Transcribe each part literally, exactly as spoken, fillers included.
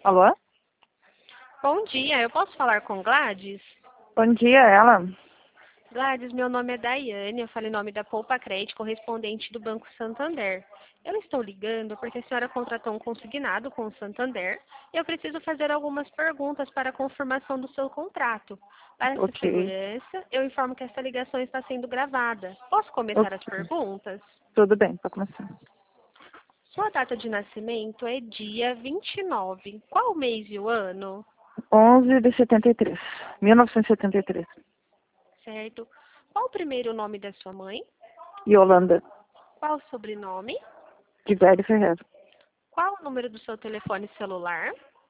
Alô? Bom dia, eu posso falar com Gladys? Bom dia, ela. Gladys, meu nome é Daiane, eu falo em nome da Poupa Crédito, correspondente do Banco Santander. Eu estou ligando porque a senhora contratou um consignado com o Santander e eu preciso fazer algumas perguntas para a confirmação do seu contrato. Para essa Ok. segurança, eu informo que essa ligação está sendo gravada. Posso começar as Ok. perguntas? Tudo bem, pode começar. Sua data de nascimento é dia vinte e nove. Qual o mês e o ano? onze de setenta e três. mil novecentos e setenta e três. Certo. Qual o primeiro nome da sua mãe? Yolanda, Qual o sobrenome? de Velho Ferreira. Qual o número do seu telefone celular?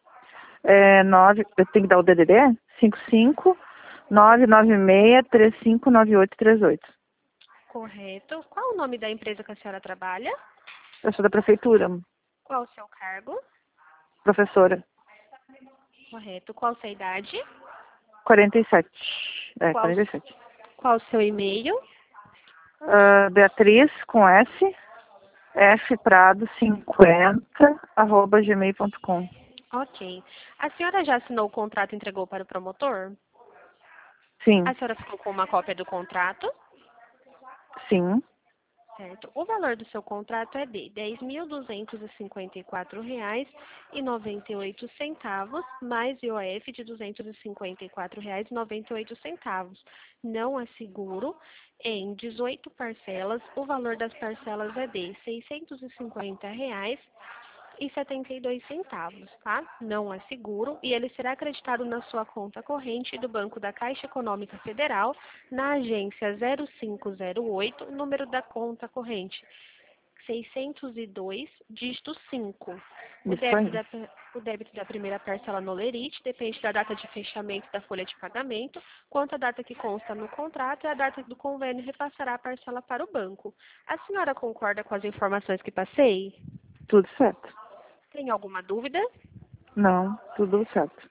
É nove, eu tenho que dar o D D D? cinco cinco nove nove seis três cinco nove oito três oito. Correto. Qual o nome da empresa que a senhora trabalha? Eu sou da prefeitura, Qual o seu cargo? professora. Correto. Qual a sua idade? quarenta e sete. É, Qual, quarenta e sete. qual o seu e-mail? Ah, Beatriz, com S, F Prado cinquenta, arroba gmail ponto com. Ok. A senhora já assinou o contrato e entregou para o promotor? Sim, A senhora ficou com uma cópia do contrato? sim. Certo. O valor do seu contrato é de dez mil duzentos e cinquenta e quatro reais e noventa e oito centavos, mais I O F de duzentos e cinquenta e quatro reais e noventa e oito centavos. Não há seguro. Em dezoito parcelas, o valor das parcelas é de seiscentos e cinquenta reais e setenta e dois centavos, tá? Não é seguro e ele será acreditado na sua conta corrente do Banco da Caixa Econômica Federal, na agência zero cinco zero oito, número da conta corrente seiscentos e dois, dígito cinco. O Isso débito aí. da, o débito da primeira parcela no Lerite depende da data de fechamento da folha de pagamento, quanto a data que consta no contrato e a data do convênio repassará a parcela para o banco. A senhora concorda com as informações que passei? Tudo certo. Tem alguma dúvida? Não, tudo certo.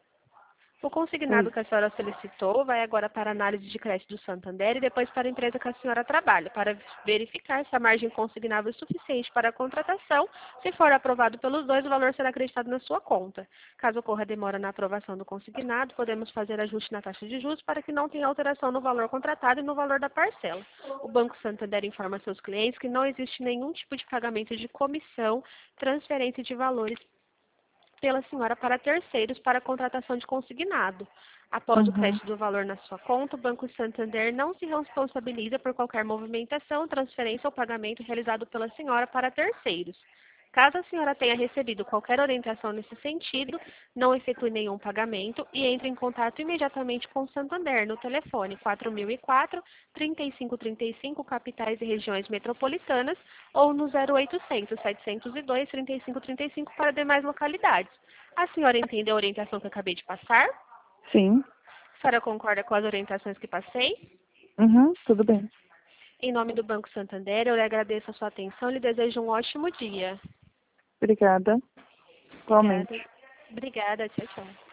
O É consignado isso. que a senhora solicitou vai agora para a análise de crédito do Santander e depois para a empresa que a senhora trabalha, para verificar se a margem consignável é suficiente para a contratação. Se for aprovado pelos dois, o valor será acreditado na sua conta. Caso ocorra demora na aprovação do consignado, podemos fazer ajuste na taxa de juros para que não tenha alteração no valor contratado e no valor da parcela. O Banco Santander informa seus clientes que não existe nenhum tipo de pagamento de comissão, transferência de valores pela senhora para terceiros para a contratação de consignado. Após o Uhum. crédito do valor na sua conta, o Banco Santander não se responsabiliza por qualquer movimentação, transferência ou pagamento realizado pela senhora para terceiros. Caso a senhora tenha recebido qualquer orientação nesse sentido, não efetue nenhum pagamento e entre em contato imediatamente com o Santander no telefone quatro mil e quatro, trinta e cinco trinta e cinco, capitais e regiões metropolitanas, ou no zero oitocentos, setecentos e dois, trinta e cinco trinta e cinco para demais localidades. A senhora entendeu a orientação que eu acabei de passar? Sim. A senhora concorda com as orientações que passei? Uhum, tudo bem. Em nome do Banco Santander, eu lhe agradeço a sua atenção e lhe desejo um ótimo dia. Obrigada. Obrigada. Igualmente. Obrigada. Tchau, tchau.